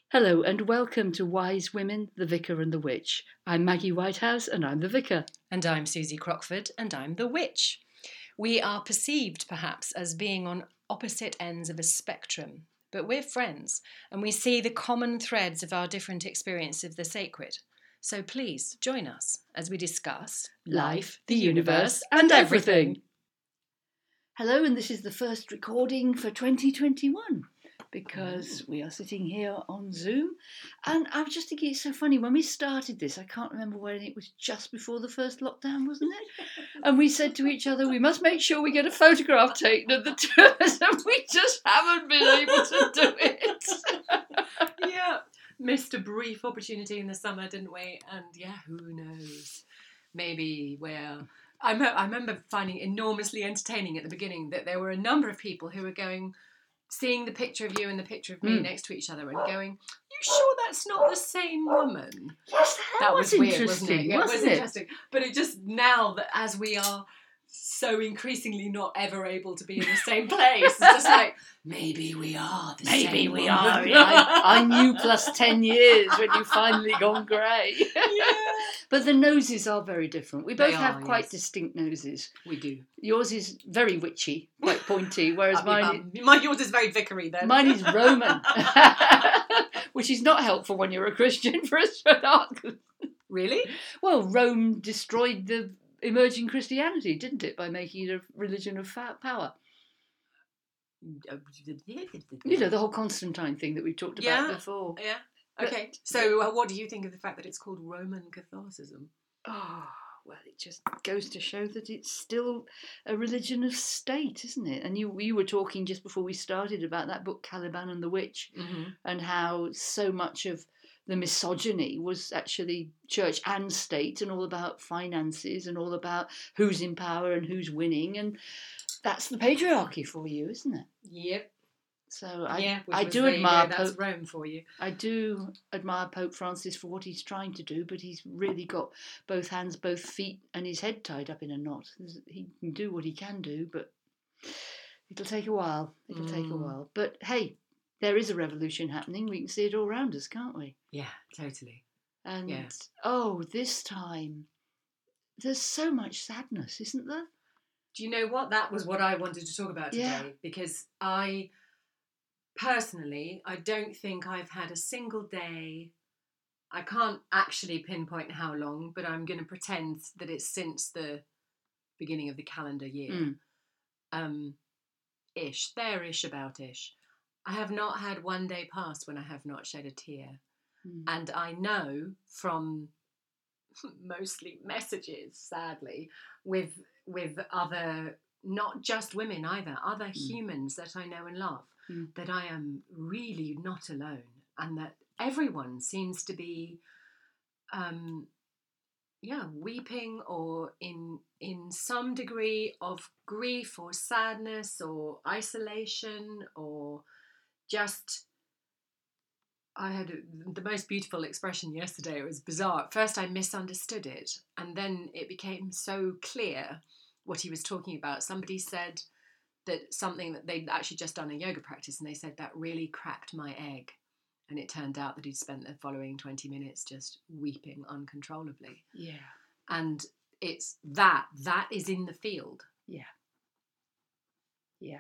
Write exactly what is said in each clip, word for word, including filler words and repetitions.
Hello and welcome to Wise Women, the Vicar and the Witch. I'm Maggie Whitehouse and I'm the Vicar. And I'm Susie Crockford and I'm the Witch. We are perceived perhaps as being on opposite ends of a spectrum, but we're friends and we see the common threads of our different experience of the sacred. So please join us as we discuss life, the universe and everything. Hello, and this is the first recording for twenty twenty-one. Because we are sitting here on Zoom. And I was just thinking, it's so funny, when we started this, I can't remember when, it was just before the first lockdown, wasn't it? And we said to each other, we must make sure we get a photograph taken of the two of us, and we just haven't been able to do it. Yeah, missed a brief opportunity in the summer, didn't we? And yeah, who knows? Maybe we're... I, me- I remember finding enormously entertaining at the beginning that there were a number of people who were going... seeing the picture of you and the picture of me mm. next to each other and going, you sure that's not the same woman? Yes, that, that was, was weird, interesting, wasn't it? Yeah, wasn't it was it? interesting. But it just, now that as we are so increasingly not ever able to be in the same place, it's just like, maybe we are the maybe same Maybe we woman. are. I, I knew plus ten years when you finally gone grey. Yeah. But the noses are very different. We both They have are, quite yes. distinct noses. We do. Yours is very witchy, quite pointy, whereas mine... Is, my yours is very vicary then. Mine is Roman, which is not helpful when you're a Christian for us. Really? Well, Rome destroyed the emerging Christianity, didn't it, by making it a religion of power? You know, the whole Constantine thing that we've talked about yeah, before. Yeah. Okay. But, so uh, what do you think of the fact that it's called Roman Catholicism? Oh, well, it just goes to show that it's still a religion of state, isn't it? And you you were talking just before we started about that book, Caliban and the Witch, mm-hmm. and how so much of the misogyny was actually church and state, and all about finances and all about who's in power and who's winning. And that's the patriarchy for you, isn't it? Yep. So I, yeah, I do admire that's Pope, Rome for you. I do admire Pope Francis for what he's trying to do, but he's really got both hands, both feet, and his head tied up in a knot. He can do what he can do, but it'll take a while. It'll mm. take a while. But hey, there is a revolution happening. We can see it all around us, can't we? Yeah, totally. And yeah. oh, this time there's so much sadness, isn't there? Do you know what? That was what I wanted to talk about today, yeah. because I... Personally, I don't think I've had a single day, I can't actually pinpoint how long, but I'm going to pretend that it's since the beginning of the calendar year. Mm. Um, ish, there-ish about ish. I have not had one day pass when I have not shed a tear. Mm. And I know from mostly messages, sadly, with with other, not just women either, other mm. humans that I know and love, Mm. that I am really not alone, and that everyone seems to be, um, yeah, weeping or in in some degree of grief or sadness or isolation or just. I had the most beautiful expression yesterday. It was bizarre. At first, I misunderstood it, and then it became so clear what he was talking about. Somebody said that something that they'd actually just done a yoga practice, and they said that really cracked my egg. And it turned out that he'd spent the following twenty minutes just weeping uncontrollably. Yeah. And it's that, that is in the field. Yeah. Yeah.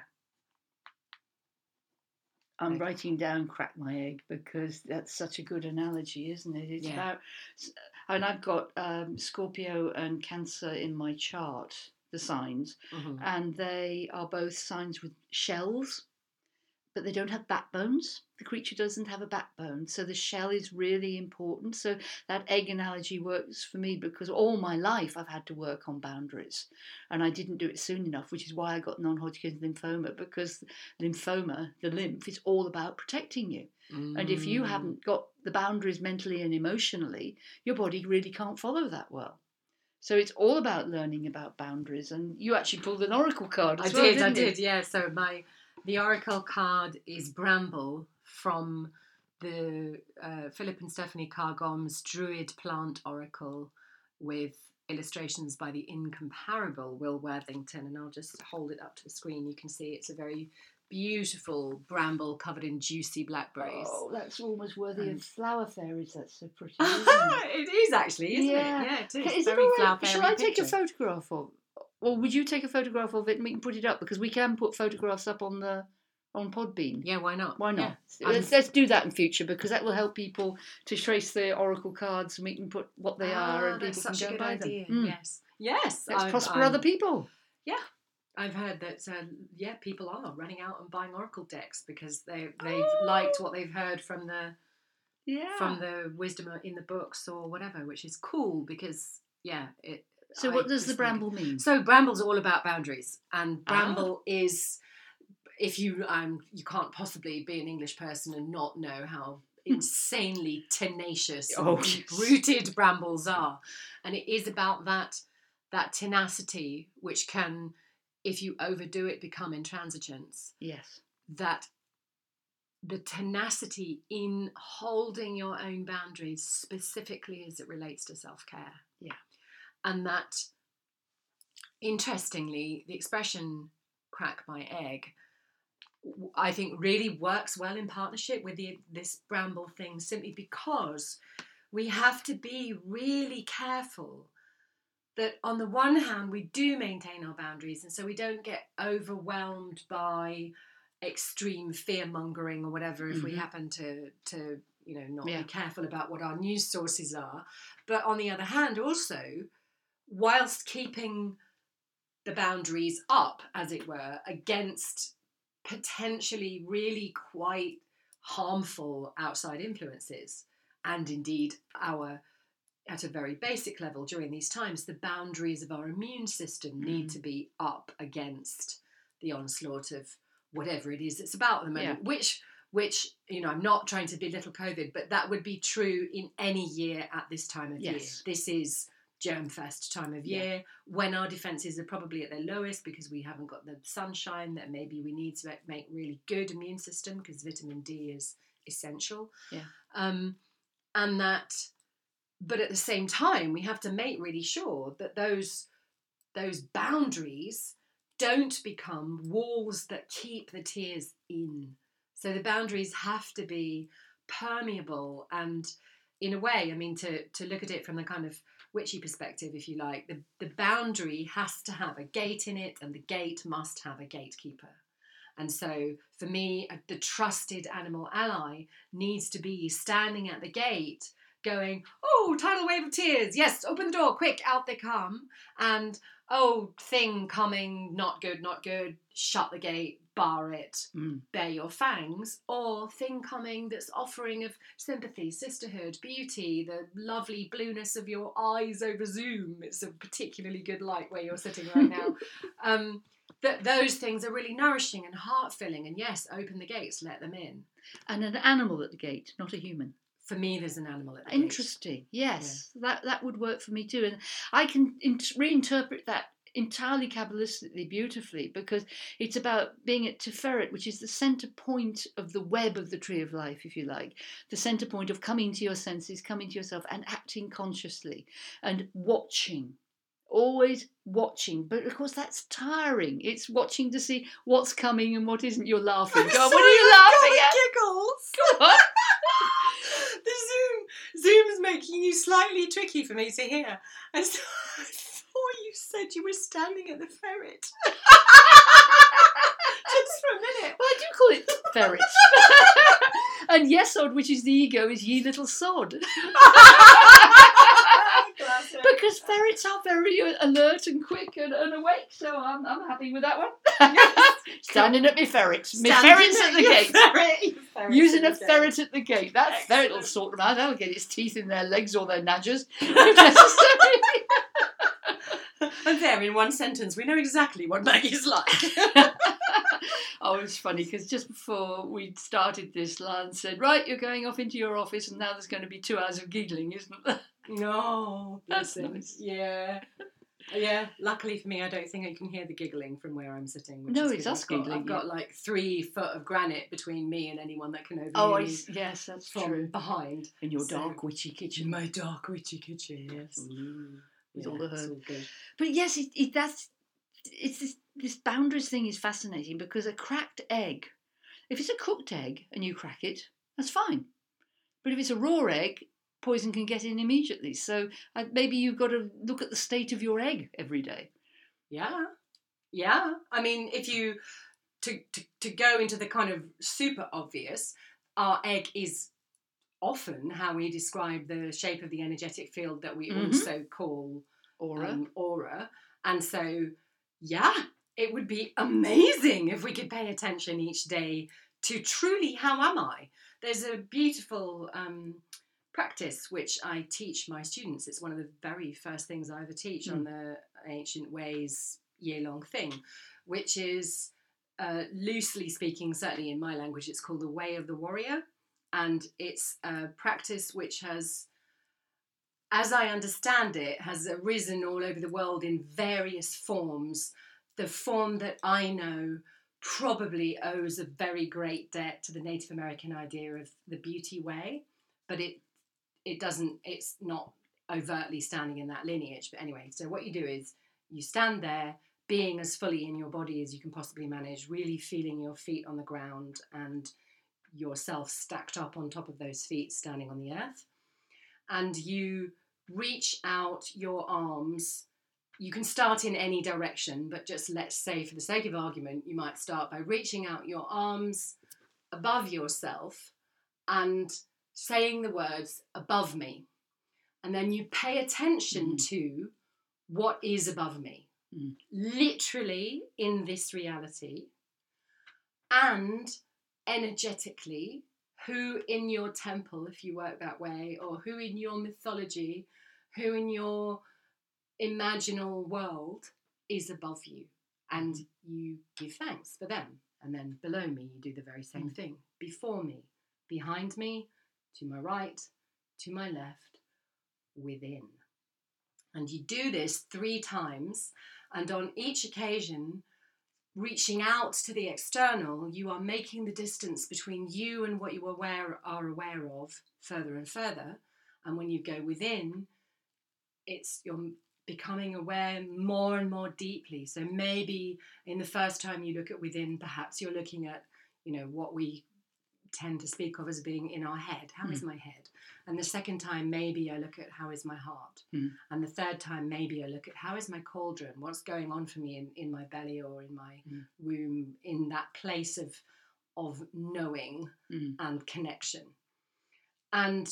I'm okay. writing down crack my egg because that's such a good analogy, isn't it? It's yeah. about, and I've got um, Scorpio and Cancer in my chart, the signs, mm-hmm. and they are both signs with shells, but they don't have backbones. The creature doesn't have a backbone, so the shell is really important. So that egg analogy works for me because all my life I've had to work on boundaries, and I didn't do it soon enough, which is why I got non-Hodgkin's lymphoma, because lymphoma, the lymph, is all about protecting you. Mm. And if you haven't got the boundaries mentally and emotionally, your body really can't follow that well. So it's all about learning about boundaries, and you actually pulled an oracle card as I well, did, didn't I you? did, yeah. So my the oracle card is Bramble from the uh, Philip and Stephanie Carr-Gomm's Druid Plant Oracle with illustrations by the incomparable Will Worthington. And I'll just hold it up to the screen. You can see it's a very beautiful bramble covered in juicy blackberries. Oh, that's almost worthy And- of flower fairies. That's so pretty, isn't it? It is actually, isn't Yeah. it? Yeah, it is. Okay, is it Very all flower right? Shall fairy I take a picture. photograph of, or would you take a photograph of it and we can put it up, because we can put photographs up on the on Podbean. Yeah, why not? Why not? Yeah. Let's, let's do that in future, because that will help people to trace the oracle cards, and we can put what they Ah, are, and that's people such can a go good and buy idea. them. Mm. Yes, yes. Let's I'm- prosper I'm- other people. Yeah, I've heard that. Um, yeah, people are running out and buying oracle decks because they they've Oh. liked what they've heard from the Yeah. from the wisdom in the books or whatever, which is cool because yeah. It, So I what does the just think- bramble mean? So bramble's all about boundaries, and Ah. bramble is if you um you can't possibly be an English person and not know how insanely tenacious and Oh, deep yes. rooted brambles are, and it is about that that tenacity which can, if you overdo it, become intransigence. Yes. That the tenacity in holding your own boundaries, specifically as it relates to self-care. Yeah. And that, interestingly, the expression crack my egg, w- I think really works well in partnership with the, this bramble thing, simply because we have to be really careful that on the one hand we do maintain our boundaries, and so we don't get overwhelmed by extreme fear mongering or whatever if we Mhm. happen to to you know not Yeah. be careful about what our news sources are. But on the other hand, also, whilst keeping the boundaries up, as it were, against potentially really quite harmful outside influences, and indeed our, at a very basic level during these times, the boundaries of our immune system need Mm. to be up against the onslaught of whatever it is it's about at the moment. Yeah. Which, which you know, I'm not trying to belittle COVID, but that would be true in any year at this time of Yes. year. This is germ-fest time of Yeah. year, when our defences are probably at their lowest because we haven't got the sunshine that maybe we need to make really good immune system, because vitamin D is essential. Yeah. Um, and that, but at the same time, we have to make really sure that those those boundaries don't become walls that keep the tears in. So the boundaries have to be permeable, and in a way, I mean, to, to look at it from the kind of witchy perspective, if you like, the, the boundary has to have a gate in it, and the gate must have a gatekeeper. And so for me, the trusted animal ally needs to be standing at the gate going, oh, tidal wave of tears, yes, open the door, quick, out they come. And, oh, thing coming, not good, not good, shut the gate, bar it, Mm. bare your fangs. Or thing coming that's offering of sympathy, sisterhood, beauty, the lovely blueness of your eyes over Zoom. It's a particularly good light where you're sitting right now. um, that those things are really nourishing and heart-filling, and yes, open the gates, let them in. And an animal at the gate, not a human. For me, there's an animal at the gate. Interesting. Yes, that that would work for me too, and I can in- reinterpret that entirely kabbalistically beautifully, because it's about being at Tiferet, which is the centre point of the web of the tree of life, if you like, the centre point of coming to your senses, coming to yourself, and acting consciously and watching. Always watching, but of course that's tiring. It's watching to see what's coming and what isn't. You're laughing. I'm Go on, sorry, what are you I've laughing got at? the giggles. Go on. The Zoom Zoom's making you slightly tricky for me to hear. And so I thought you said you were standing at the ferret. Just for a minute. Well, I do call it ferrets. And Yesod, which is the ego, is ye little sod. Classic. Because ferrets are very alert and quick and, and awake, so I'm, I'm happy with that one. Standing at me ferrets. Me Standing ferrets at the your gate. ferret, your ferret Using at a the ferret at the gate. That Excellent. ferret will sort them out. That'll get its teeth in their legs or their nadgers, if necessary. And there, in one sentence, we know exactly what Maggie's like. Oh, it's funny because just before we started this, Lan said, right, you're going off into your office and now there's going to be two hours of giggling, isn't there? No, That's bless him. nice. Yeah. Yeah, luckily for me, I don't think I can hear the giggling from where I'm sitting. Which No, is it's good. us I've got, giggling, I've got like three foot of granite between me and anyone that can overhear Oh, I, me s- yes, that's from true. behind. In your So- dark, witchy kitchen. My dark witchy kitchen, yes. Ooh, with Yeah, all the it's herbs. all good. But yes, it, it, that's it's this this boundaries thing is fascinating because a cracked egg, if it's a cooked egg and you crack it, that's fine. But if it's a raw egg, poison can get in immediately. So uh, maybe you've got to look at the state of your egg every day. Yeah, yeah. I mean, if you, to, to, to go into the kind of super obvious, our egg is often how we describe the shape of the energetic field that we mm-hmm. also call aura. Um, aura. And so, yeah, it would be amazing if we could pay attention each day to truly, how am I? There's a beautiful um, practice which I teach my students. It's one of the very first things I ever teach mm. on the Ancient Ways year-long thing, which is, uh, loosely speaking, certainly in my language, it's called the Way of the Warrior. And it's a practice which has, as I understand it, has arisen all over the world in various forms. The form that I know probably owes a very great debt to the Native American idea of the beauty way, but it it doesn't, it's not overtly standing in that lineage. But anyway, so what you do is you stand there being as fully in your body as you can possibly manage, really feeling your feet on the ground and yourself stacked up on top of those feet standing on the earth. And you reach out your arms. You can start in any direction, but just let's say for the sake of argument, you might start by reaching out your arms above yourself and saying the words above me. And then you pay attention mm. to what is above me, mm. literally in this reality, and energetically, who in your temple, if you work that way, or who in your mythology, who in your imaginal world is above you, and you give thanks for them. And then below me, you do the very same mm. thing. Before me, behind me, to my right, to my left, within. And you do this three times, and on each occasion, reaching out to the external, you are making the distance between you and what you aware, are aware of further and further. And when you go within, it's you're becoming aware more and more deeply. So maybe in the first time you look at within, perhaps you're looking at, you know, what we tend to speak of as being in our head. How mm. is my head? And the second time, maybe I look at how is my heart. Mm. And the third time, maybe I look at how is my cauldron? What's going on for me in, in my belly or in my mm. womb, in that place of, of knowing mm. and connection. And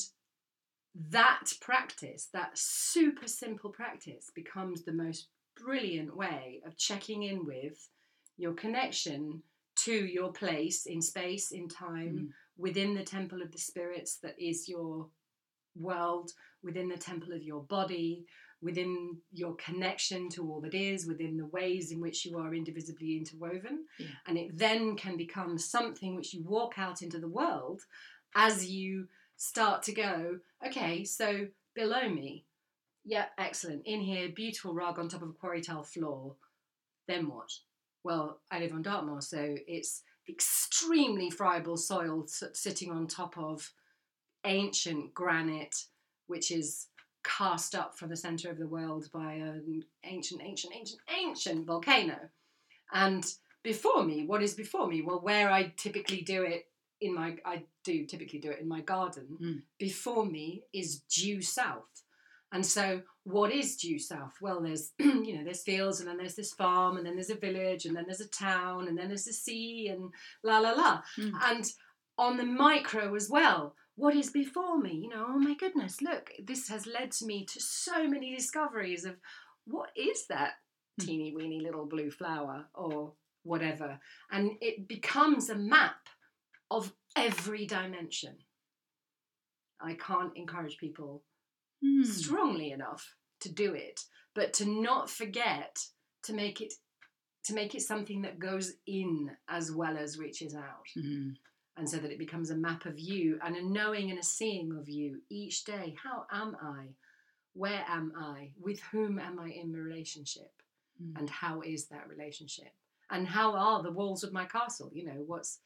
that practice, that super simple practice, becomes the most brilliant way of checking in with your connection to your place in space, in time, mm. within the temple of the spirits that is your world, within the temple of your body, within your connection to all that is, within the ways in which you are indivisibly interwoven. Yeah. And it then can become something which you walk out into the world as you start to go, okay, so below me, yeah, excellent, in here, beautiful rug on top of a quarry tile floor, then what? Well, I live on Dartmoor, so it's extremely friable soil sitting on top of ancient granite, which is cast up from the centre of the world by an ancient, ancient, ancient, ancient volcano. And before me, what is before me? Well, where I typically do it in my, I do typically do it in my garden, mm. before me is due south. And so what is due south? Well, there's, you know, there's fields, and then there's this farm, and then there's a village, and then there's a town, and then there's the sea, and la, la, la. Mm. And on the micro as well, what is before me? You know, oh my goodness, look, this has led to me to so many discoveries of what is that mm. teeny weeny little blue flower or whatever. And it becomes a map of every dimension. I can't encourage people mm. strongly enough to do it, but to not forget to make it to make it something that goes in as well as reaches out. Mm-hmm. And so that it becomes a map of you and a knowing and a seeing of you each day. How am I? Where am I? With whom am I in relationship? Mm. And how is that relationship? And how are the walls of my castle? You know, what's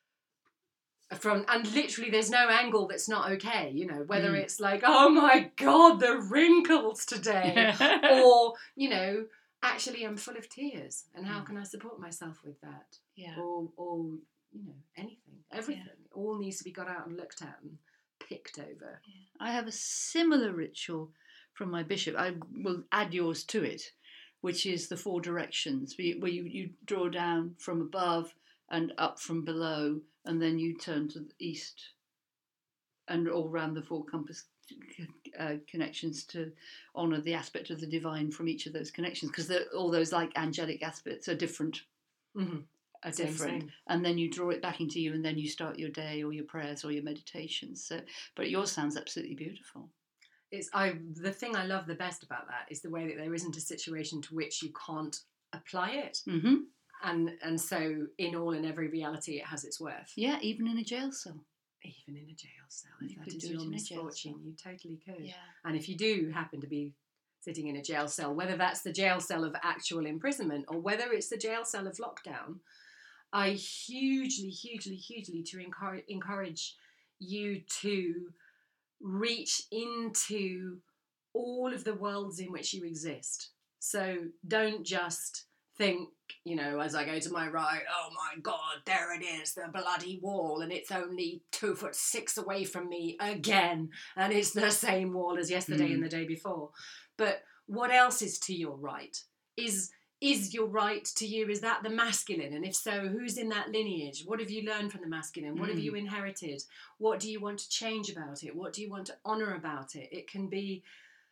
from, and literally there's no angle that's not okay, you know, whether mm. it's like, oh my God, the wrinkles today, or, you know, actually I'm full of tears, and how Mm. can I support myself with that? Yeah. Or, or you know, anything, everything. Yeah. All needs to be got out and looked at and picked over. Yeah. I have a similar ritual from my bishop. I will add yours to it, which is the four directions, where you, where you, you draw down from above and up from below, and then you turn to the east and all round the four compass uh, connections to honour the aspect of the divine from each of those connections, because all those like angelic aspects are different. Mm-hmm. Are Same, different, same. and then you draw it back into you, and then you start your day or your prayers or your meditations. So, but yours sounds absolutely beautiful. It's I the thing I love the best about that is the way that there isn't a situation to which you can't apply it, Mm-hmm. and and so in all and every reality it has its worth. Yeah, even in a jail cell. Even in a jail cell, if You that could is do it your in a jail misfortune, cell. you totally could. Yeah. And if you do happen to be sitting in a jail cell, whether that's the jail cell of actual imprisonment or whether it's the jail cell of lockdown, I hugely, hugely, hugely to encourage encourage you to reach into all of the worlds in which you exist. So don't just think, you know, as I go to my right, oh my God, there it is, the bloody wall, and it's only two foot six away from me again, and it's the same wall as yesterday Mm. and the day before. But what else is to your right? Is is your right to you, is that the masculine? And if so, who's in that lineage? What have you learned from the masculine? What Mm. have you inherited? What do you want to change about it? What do you want to honour about it? It can be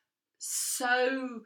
so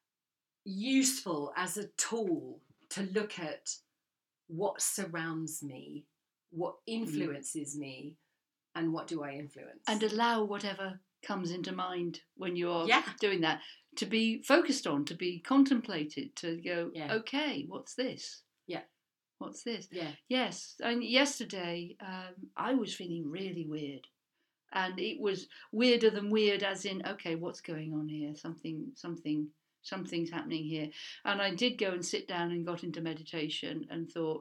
useful as a tool to look at what surrounds me, what influences mm. me, and what do I influence. And allow whatever comes into mind when you're yeah. doing that to be focused on, to be contemplated, to go, yeah. okay, what's this? Yeah. What's this? Yeah. Yes. And yesterday um, I was feeling really weird. And it was weirder than weird, as in, okay, what's going on here? Something, something, something's happening here. And I did go and sit down and got into meditation and thought,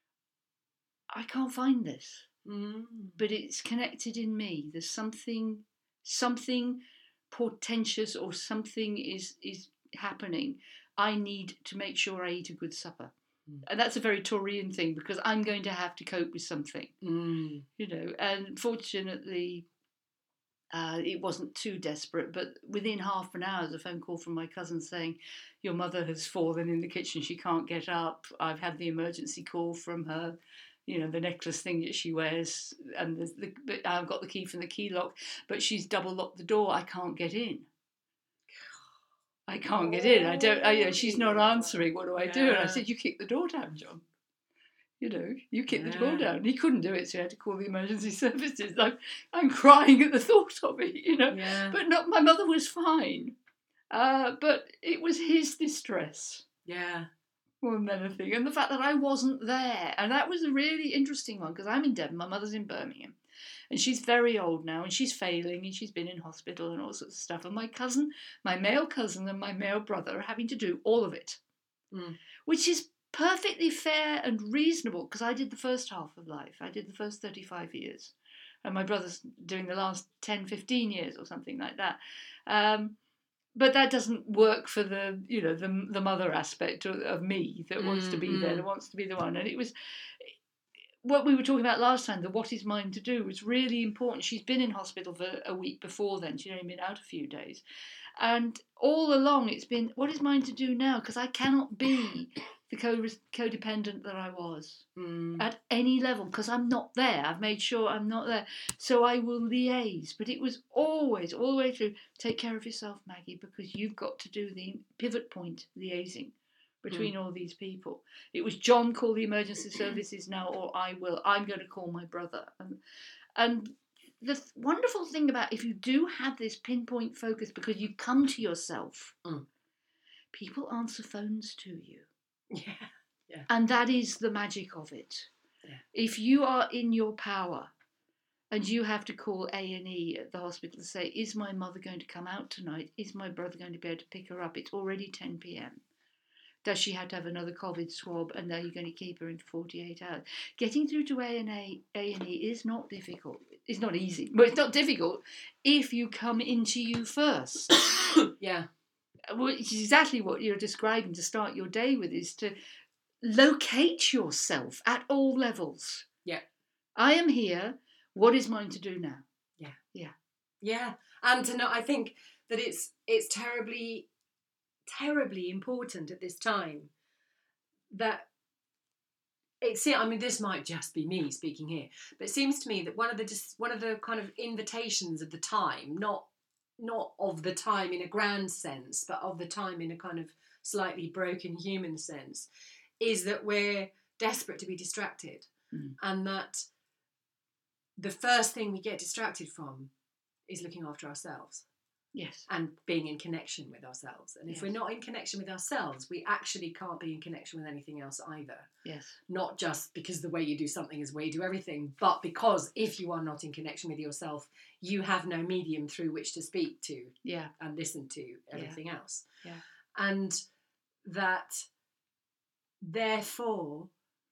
I can't find this, mm. but it's connected in me. There's something, something portentous, or something is is happening. I need to make sure I eat a good supper. Mm. And that's a very Taurian thing, because I'm going to have to cope with something, mm. you know. And fortunately, Uh, it wasn't too desperate, but within half an hour, a phone call from my cousin saying, your mother has fallen in the kitchen, she can't get up. I've had the emergency call from her, you know, the necklace thing that she wears, and the, the, I've got the key from the key lock, but she's double locked the door, I can't get in. I can't get in. I don't, I, you know, she's not answering, what do I do? And I said, you kick the door down, John. You know, you kick yeah. the door down. He couldn't do it, so he had to call the emergency services. I'm, I'm crying at the thought of it, you know. Yeah. But not, my mother was fine. Uh, but it was his distress. Yeah. More than anything. And the fact that I wasn't there. And that was a really interesting one, because I'm in Devon, my mother's in Birmingham. And she's very old now, and she's failing, and she's been in hospital and all sorts of stuff. And my cousin, my male cousin and my male brother are having to do all of it. Mm. Which is perfectly fair and reasonable, because I did the first half of life. I did the first thirty-five years. And my brother's doing the last ten, fifteen years or something like that. Um, but that doesn't work for the, you know, the the mother aspect of, of me that mm-hmm. wants to be there, that wants to be the one. And it was what we were talking about last time, the what is mine to do, was really important. She's been in hospital for a week before then. She'd only been out a few days. And all along it's been, what is mine to do now? Because I cannot be the co- codependent that I was mm. at any level, because I'm not there. I've made sure I'm not there. So I will liaise. But it was always, all the way through, take care of yourself, Maggie, because you've got to do the pivot point liaising between mm. all these people. It was John, call the emergency services now, or I will. I'm going to call my brother. And, and the th- wonderful thing about, if you do have this pinpoint focus, because you come to yourself, mm. people answer phones to you. Yeah, yeah. And that is the magic of it. Yeah. If you are in your power and you have to call A and E at the hospital to say, is my mother going to come out tonight? Is my brother going to be able to pick her up? It's already ten p.m. Does she have to have another COVID swab, and are you going to keep her in forty-eight hours? Getting through to A and E is not difficult. It's not easy, but it's not difficult if you come into you first. Yeah. which is exactly what you're describing to start your day with, is to locate yourself at all levels. Yeah. I am here. What is mine to do now? Yeah. Yeah. Yeah. And to know, I think that it's it's terribly, terribly important at this time that it's, I mean, this might just be me speaking here, but it seems to me that one of the just one of the kind of invitations of the time, not not of the time in a grand sense, but of the time in a kind of slightly broken human sense, is that we're desperate to be distracted, mm. and that the first thing we get distracted from is looking after ourselves. Yes. And being in connection with ourselves. And if yes. we're not in connection with ourselves, we actually can't be in connection with anything else either. Yes. Not just because the way you do something is the way you do everything, but because if you are not in connection with yourself, you have no medium through which to speak to yeah. and listen to everything yeah. else. Yeah. And that, therefore,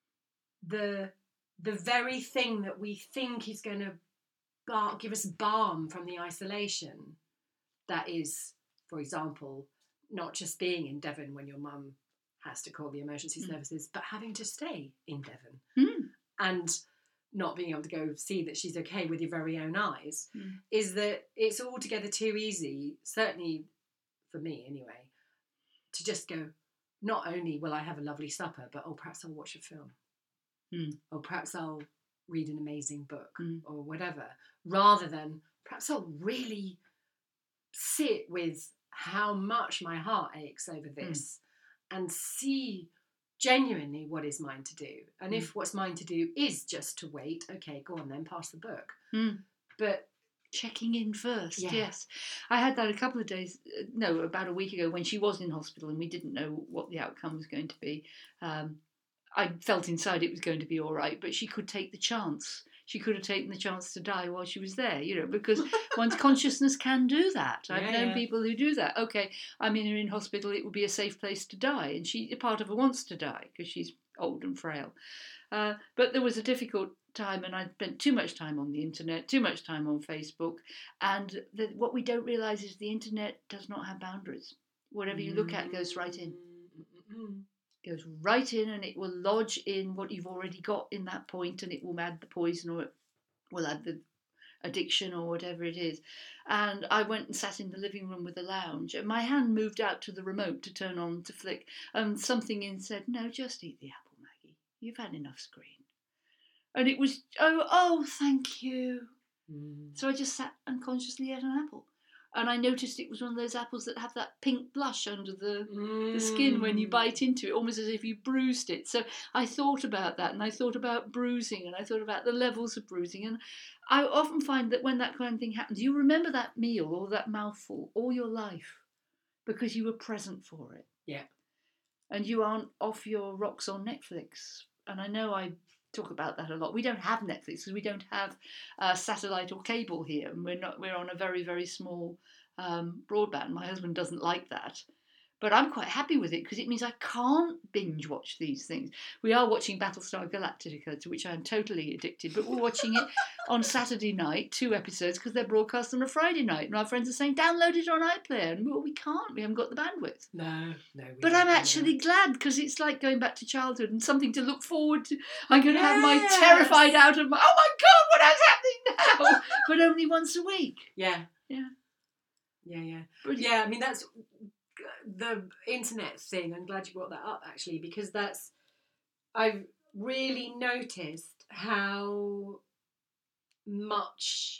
the the very thing that we think is going to bar- give us balm from the isolation, that is, for example, not just being in Devon when your mum has to call the emergency mm. services, but having to stay in Devon mm. and not being able to go see that she's okay with your very own eyes, mm. is that it's altogether too easy, certainly for me anyway, to just go, not only will I have a lovely supper, but oh, perhaps I'll watch a film. Mm. Or perhaps I'll read an amazing book mm. or whatever, rather than perhaps I'll really sit with how much my heart aches over this mm. and see genuinely what is mine to do. And mm. if what's mine to do is just to wait, okay, go on then, pass the book. Mm. But checking in first, yeah. yes. I had that a couple of days, no, about a week ago when she was in hospital and we didn't know what the outcome was going to be. Um, I felt inside it was going to be all right, but she could take the chance. She could have taken the chance to die while she was there, you know, because one's consciousness can do that. I've yeah, known yeah. people who do that. Okay, I'm in her in hospital, it would be a safe place to die. And she, part of her wants to die because she's old and frail. Uh, but there was a difficult time and I spent too much time on the internet, too much time on Facebook. And the, what we don't realise is the internet does not have boundaries. Whatever you look at goes right in. Mm-mm. Goes right in and it will lodge in what you've already got in that point and it will add the poison or it will add the addiction or whatever it is. And I went and sat in the living room with the lounge and my hand moved out to the remote to turn on to flick and something in said, no, just eat the apple, Maggie. You've had enough screen. And it was, oh, oh, thank you. Mm. So I just sat unconsciously ate an apple. And I noticed it was one of those apples that have that pink blush under the, mm. the skin when you bite into it, almost as if you bruised it. So I thought about that and I thought about bruising and I thought about the levels of bruising. And I often find that when that kind of thing happens, you remember that meal or that mouthful all your life because you were present for it. Yeah. And you aren't off your rocks on Netflix. And I know I talk about that a lot. We don't have Netflix because we don't have uh, satellite or cable here, and we're not. We're on a very very small um, broadband. My husband doesn't like that, but I'm quite happy with it because it means I can't binge watch these things. We are watching Battlestar Galactica, to which I'm totally addicted, but we're watching it on Saturday night, two episodes, because they're broadcast on a Friday night, and our friends are saying download it on iPlayer, and well, we can't. We haven't got the bandwidth. No, no. We But don't I'm do actually that. glad because it's like going back to childhood and something to look forward to. I'm going to have my Yes. terrified out of my, oh my God, what is happening now? But only once a week. Yeah. Yeah. Yeah, yeah. Brilliant. Yeah, I mean, that's the internet thing. I'm glad you brought that up, actually, because that's, I've really noticed how much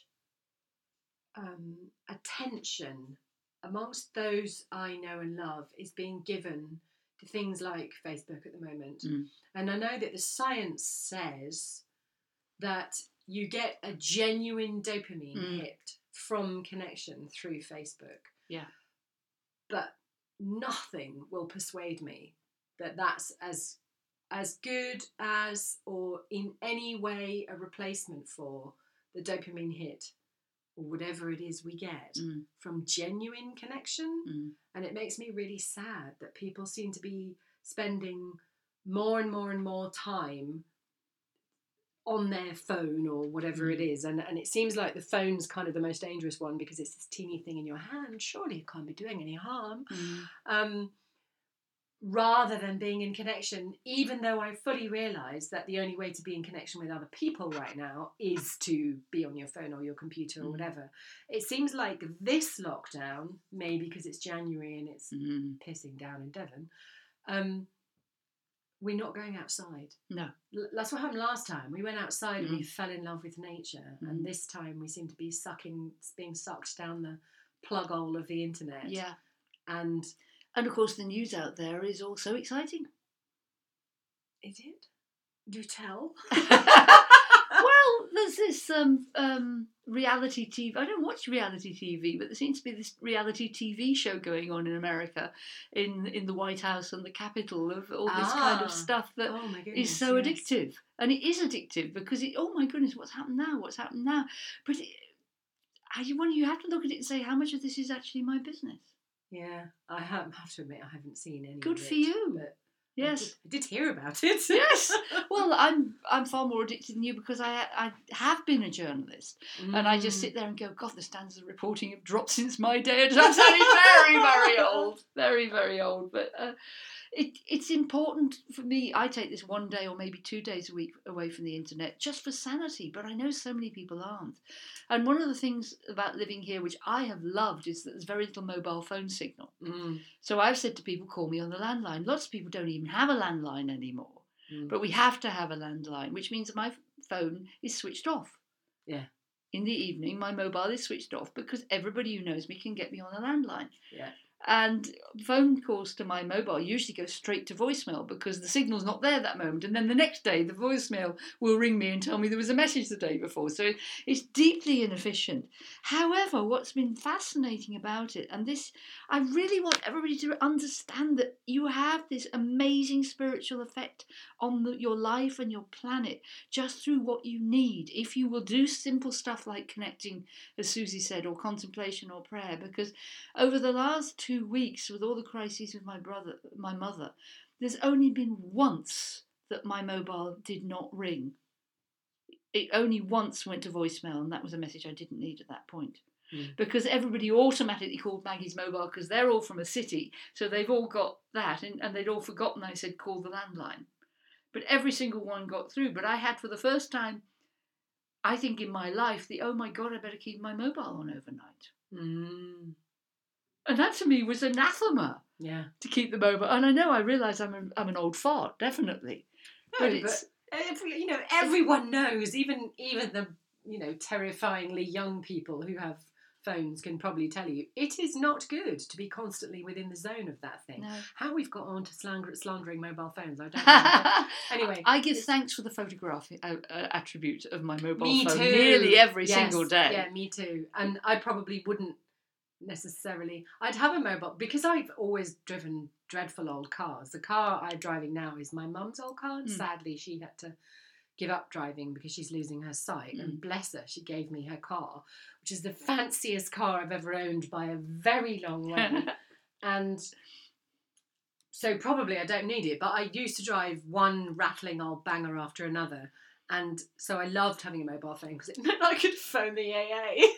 um, attention amongst those I know and love is being given to things like Facebook at the moment. Mm. And I know that the science says that you get a genuine dopamine Mm. hit from connection through Facebook. Yeah. But nothing will persuade me that that's as as good as or in any way a replacement for the dopamine hit or whatever it is we get Mm. from genuine connection. Mm. And it makes me really sad that people seem to be spending more and more and more time on their phone or whatever Mm. it is. And, and it seems like the phone's kind of the most dangerous one because it's this teeny thing in your hand. Surely it can't be doing any harm. Mm. Um, rather than being in connection, even though I fully realise that the only way to be in connection with other people right now is to be on your phone or your computer or Mm. whatever. It seems like this lockdown, maybe because it's January and it's Mm. pissing down in Devon, um, we're not going outside. No. L- That's what happened last time. We went outside and we Mm. fell in love with nature. Mm. And this time we seem to be sucking, being sucked down the plug hole of the internet. Yeah. And And of course, the news out there is also exciting. is it? Do tell. Well, there's this um, um, reality T V. I don't watch reality T V, but there seems to be this reality T V show going on in America, in in the White House and the Capitol, of all this kind Ah. of stuff that Oh my goodness. is so yes. addictive. And it is addictive because it, oh my goodness, what's happened now? What's happened now? But it, I- you want you have to look at it and say, how much of this is actually my business? Yeah, I have, have to admit I haven't seen any. Good of for it, you. But Yes. I did, I did hear about it. Yes. Well, I'm I'm far more addicted than you because I I have been a journalist, and I just Mm. sit there and go, God, the standards of reporting have dropped since my day. And I'm sounding very, very old, very, very old. But uh, it it's important for me. I take this one day or maybe two days a week away from the internet just for sanity. But I know so many people aren't. And one of the things about living here, which I have loved, is that there's very little mobile phone signal. Mm. So I've said to people, call me on the landline. Lots of people don't even have a landline anymore. Mm. But we have to have a landline, which means that my phone is switched off. Yeah. In the evening, my mobile is switched off because everybody who knows me can get me on a landline. Yeah. And phone calls to my mobile usually go straight to voicemail because the signal's not there that moment. And then the next day, the voicemail will ring me and tell me there was a message the day before. So it's deeply inefficient. However, what's been fascinating about it, and this, I really want everybody to understand that you have this amazing spiritual effect on the, your life and your planet just through what you need. If you will do simple stuff like connecting, as Susie said, or contemplation or prayer, because over the last two weeks, with all the crises with my brother, my mother, there's only been once that my mobile did not ring. It only once went to voicemail, and that was a message I didn't need at that point. Mm. Because everybody automatically called Maggie's mobile because they're all from a city, so they've all got that, and, and they'd all forgotten I said call the landline. But every single one got through. But I had, for the first time, I think in my life, the oh my God, I better keep my mobile on overnight. Mm. And that to me was anathema. Yeah. To keep the mobile. And I know, I realise I'm, a, I'm an old fart, definitely. No, but it's... But every, you know, everyone knows, even even the, you know, terrifyingly young people who have phones can probably tell you, it is not good to be constantly within the zone of that thing. No. How we've got on to slander, slandering mobile phones, I don't know. Anyway. I give thanks for the photograph uh, uh, attribute of my mobile me phone too. nearly every Yes, single day. Yeah, me too. And I probably wouldn't necessarily, I'd have a mobile because I've always driven dreadful old cars. The car I'm driving now is my mum's old car, and Mm. sadly she had to give up driving because she's losing her sight. Mm. And bless her, she gave me her car, which is the fanciest car I've ever owned by a very long way. And so probably I don't need it, but I used to drive one rattling old banger after another. And so I loved having a mobile phone because it meant I could phone the A A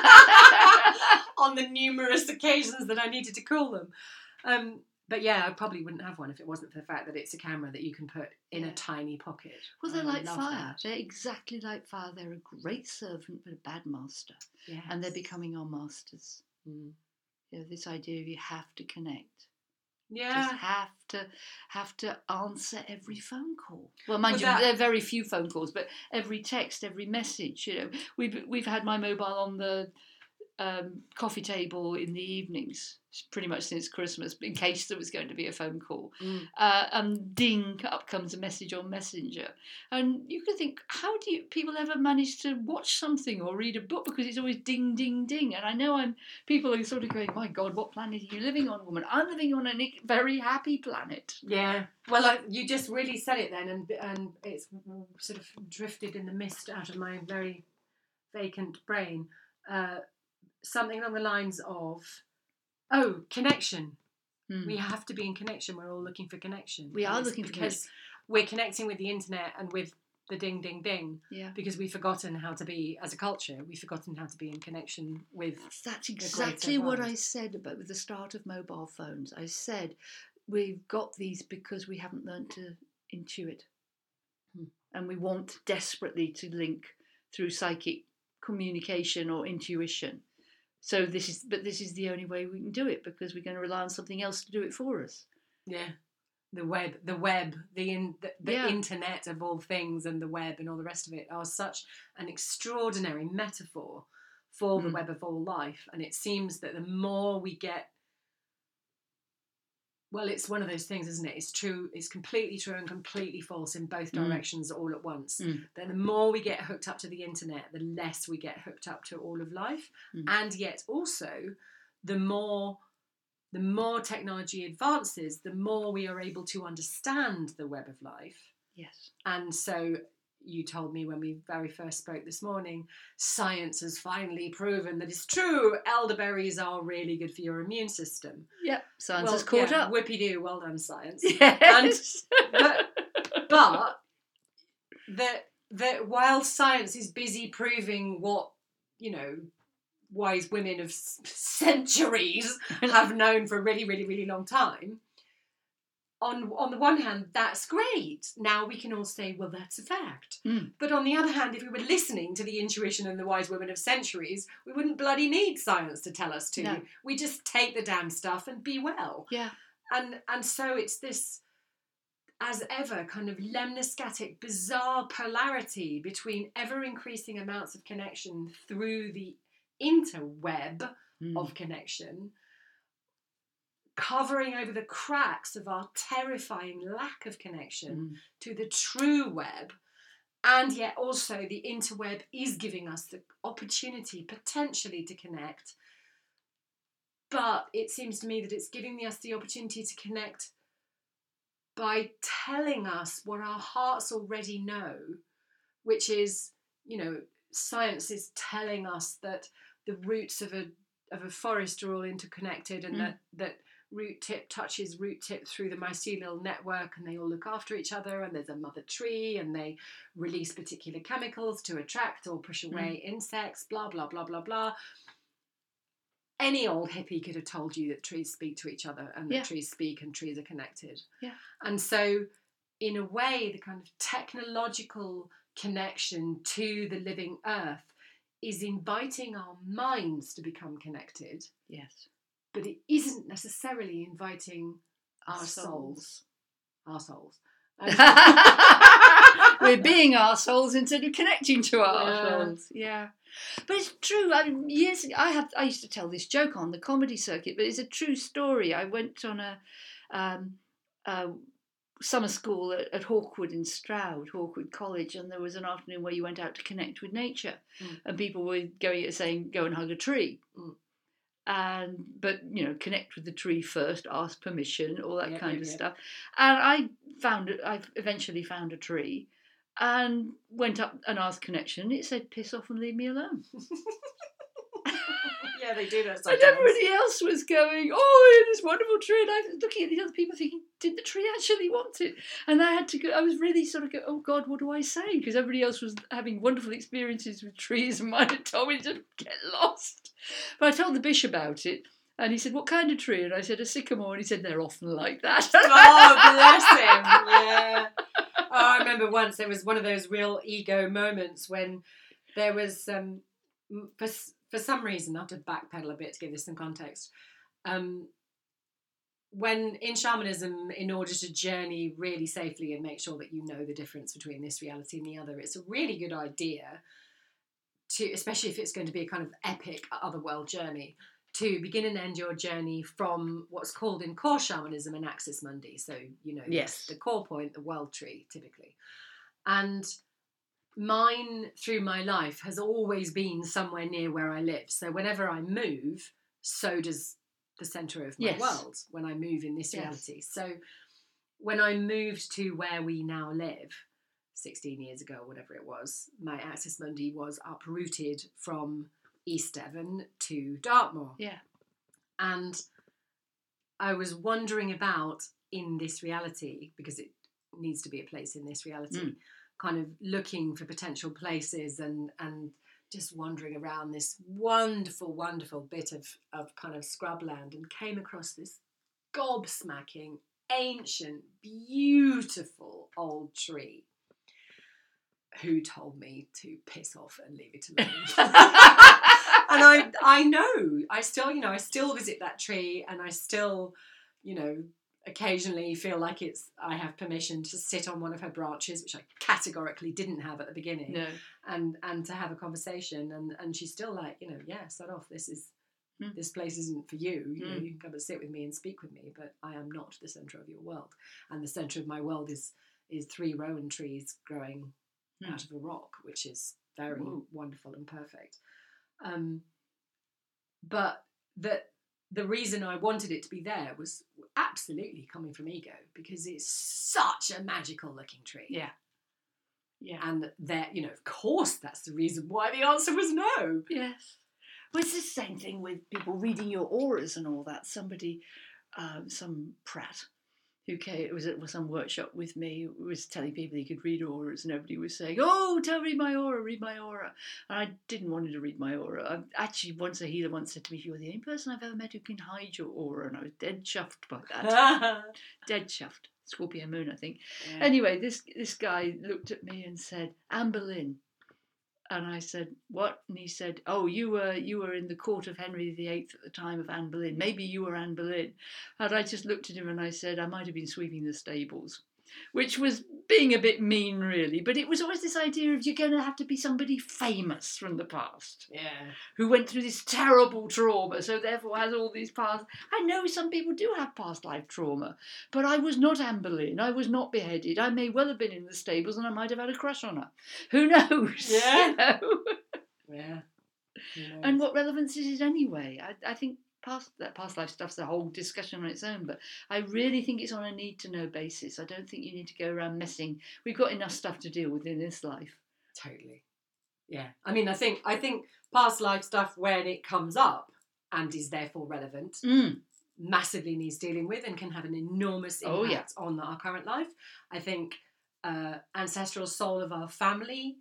on the numerous occasions that I needed to call them. Um, but yeah, I probably wouldn't have one if it wasn't for the fact that it's a camera that you can put in Yeah. a tiny pocket. Well, they're I like love fire. that. They're exactly like fire. They're a great servant but a bad master. Yes. And they're becoming our masters. Mm. You know, this idea of you have to connect. Yeah. Just have to have to answer every phone call. Well, mind Well, you, that- there are very few phone calls, but every text, every message. You know, we've we've had my mobile on the um, coffee table in the evenings, pretty much since Christmas, in case there was going to be a phone call. Mm. Uh, and ding, up comes a message on Messenger. And you can think, how do you, people ever manage to watch something or read a book? Because it's always ding, ding, ding. And I know I'm people are sort of going, my God, what planet are you living on, woman? I'm living on a very happy planet. Yeah. Well, I, you just really said it then, and and it's sort of drifted in the mist out of my very vacant brain. Uh, something along the lines of, oh, connection. Hmm. We have to be in connection. We're all looking for connection. We And are it's looking for because we're connecting with the internet and with the ding, ding, ding. Yeah. Because we've forgotten how to be, as a culture, we've forgotten how to be in connection with. That's exactly the what world. I said about with the start of mobile phones. I said we've got these because we haven't learned to intuit. Hmm. And we want desperately to link through psychic communication or intuition. So this is, but this is the only way we can do it, because we're going to rely on something else to do it for us. Yeah. The web, the web, the in, the, the Yeah. internet of all things, and the web and all the rest of it are such an extraordinary metaphor for the Mm. web of all life. And it seems that the more we get, well, it's one of those things, isn't it? It's true, it's completely true and completely false in both Mm. directions all at once. Mm. That the more we get hooked up to the internet, the less we get hooked up to all of life. Mm. And yet also, the more the more technology advances, the more we are able to understand the web of life. Yes. And so you told me when we very first spoke this morning, science has finally proven that it's true. Elderberries are really good for your immune system. Yep. Science Well, has caught yeah, up. Whoopie-doo, well done, science. Yes. And, but but that that while science is busy proving what, you know, wise women of s- centuries have known for a really, really, really long time, on on the one hand, that's great. Now we can all say, well, that's a fact. Mm. But on the other hand, if we were listening to the intuition and the wise women of centuries, we wouldn't bloody need science to tell us to. No. We just take the damn stuff and be well. Yeah. And and so it's this, as ever, kind of lemniscatic, bizarre polarity between ever-increasing amounts of connection through the interweb Mm. of connection, covering over the cracks of our terrifying lack of connection Mm. to the true web. And yet also the interweb is giving us the opportunity potentially to connect. But it seems to me that it's giving us the opportunity to connect by telling us what our hearts already know, which is, you know, science is telling us that the roots of a of a forest are all interconnected, and Mm. that that root tip touches root tip through the mycelial network, and they all look after each other, and there's a mother tree, and they release particular chemicals to attract or push away mm. insects, blah, blah, blah, blah, blah. Any old hippie could have told you that trees speak to each other, and that yeah. trees speak and trees are connected. Yeah. And so, in a way, the kind of technological connection to the living earth is inviting our minds to become connected. Yes. But it isn't necessarily inviting our, our souls. souls. Our souls. We're being our souls instead of connecting to our yeah. souls. Yeah. But it's true. I mean, years ago, I had I used to tell this joke on the comedy circuit, but it's a true story. I went on a, um, a summer school at, at Hawkwood in Stroud, Hawkwood College, and there was an afternoon where you went out to connect with nature, mm. and people were going saying, "Go and hug a tree." Mm. And but you know, connect with the tree first, ask permission, all that yeah, kind yeah, of yeah. stuff. And I found it. I eventually found a tree, and went up and asked connection. It said, "Piss off and leave me alone." Yeah, they do that sometimes. And everybody else was going, "Oh, this wonderful tree," and I was looking at the other people thinking, "Did the tree actually want it?" And I had to go. I was really sort of go, "Oh God, what do I say?" Because everybody else was having wonderful experiences with trees, and mine had told me to get lost. But I told the bishop about it, and he said, "What kind of tree?" And I said, "A sycamore." And he said, "They're often like that." Oh, bless him! Yeah. Oh, I remember once there was one of those real ego moments when there was um, for for some reason I have to backpedal a bit to give this some context. Um, when in shamanism, in order to journey really safely and make sure that you know the difference between this reality and the other, it's a really good idea to, especially if it's going to be a kind of epic otherworld journey, to begin and end your journey from what's called in core shamanism an axis mundi. So, you know, yes. the core point, the world tree, typically. And mine, through my life, has always been somewhere near where I live. So whenever I move, so does the centre of my yes. world when I move in this yes. reality. So when I moved to where we now live, sixteen years ago, whatever it was, my axis mundi was uprooted from East Devon to Dartmoor. Yeah. And I was wondering about in this reality, because it needs to be a place in this reality, mm. kind of looking for potential places and and just wandering around this wonderful, wonderful bit of, of kind of scrubland, and came across this gobsmacking, ancient, beautiful old tree. Who told me to piss off and leave it alone? And I I know, I still, you know, I still visit that tree, and I still, you know, occasionally feel like it's, I have permission to sit on one of her branches, which I categorically didn't have at the beginning, No. and and to have a conversation, and and she's still like, you know, yeah, start off, this is, mm. this place isn't for you, you mm. know, you can come and sit with me and speak with me, but I am not the centre of your world, and the centre of my world is is three rowan trees growing mm. out of a rock, which is very Ooh. wonderful and perfect. Um, but that the reason I wanted it to be there was absolutely coming from ego, because it's such a magical looking tree. Yeah. Yeah. And that, you know, of course that's the reason why the answer was no. Yes. Well, it's the same thing with people reading your auras and all that. Somebody, um, some prat who came, it was at some workshop with me, was telling people he could read auras, and everybody was saying, oh, tell read my aura, read my aura. And I didn't want him to read my aura. I, actually, once a healer once said to me, you're the only person I've ever met who can hide your aura, and I was dead chuffed by that. Dead chuffed. Scorpio moon, I think. Yeah. Anyway, this this guy looked at me and said, Anne Boleyn. And I said, what? And he said, oh, you were you were in the court of Henry the Eighth at the time of Anne Boleyn. Maybe you were Anne Boleyn. And I just looked at him and I said, I might have been sweeping the stables, which was being a bit mean, really. But it was always this idea of you're going to have to be somebody famous from the past. Yeah. Who went through this terrible trauma, so therefore has all these past. I know some people do have past life trauma, but I was not Anne Boleyn. I was not beheaded. I may well have been in the stables and I might have had a crush on her. Who knows? Yeah. You know? Yeah. And what relevance is it anyway? I, I think past that past life stuff's a whole discussion on its own, but I really think it's on a need to know basis. I don't think you need to go around messing. We've got enough stuff to deal with in this life. Totally. Yeah. I mean, I think I think past life stuff, when it comes up and is therefore relevant, mm. massively needs dealing with and can have an enormous impact oh, yeah. on our current life. I think uh, ancestral soul of our family,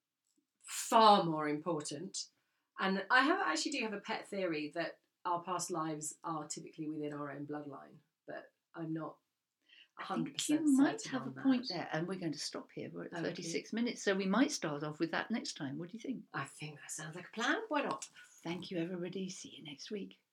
far more important. And I have actually do have a pet theory that our past lives are typically within our own bloodline, but I'm not one hundred percent certain. You might have a that. point there, and we're going to stop here. We're at Okay. thirty-six minutes, so we might start off with that next time. What do you think? I think that sounds like a plan. Why not? Thank you, everybody. See you next week.